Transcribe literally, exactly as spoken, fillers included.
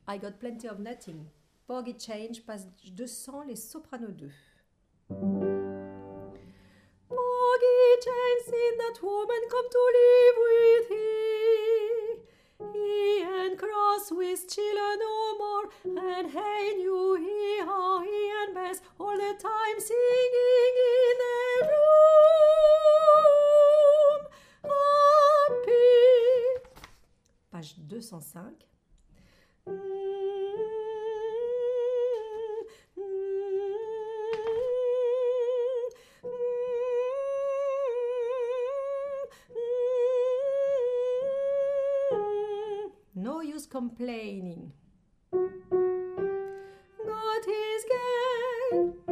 I got plenty of nothing. Porgy Change, page deux cents, les sopranos deux. Porgy Change seen that woman come to live with he. He and cross with children no more, and hey knew he how he and Bess all the time singing in a room. Happy. Page deux cent cinq. No use complaining. God is gay.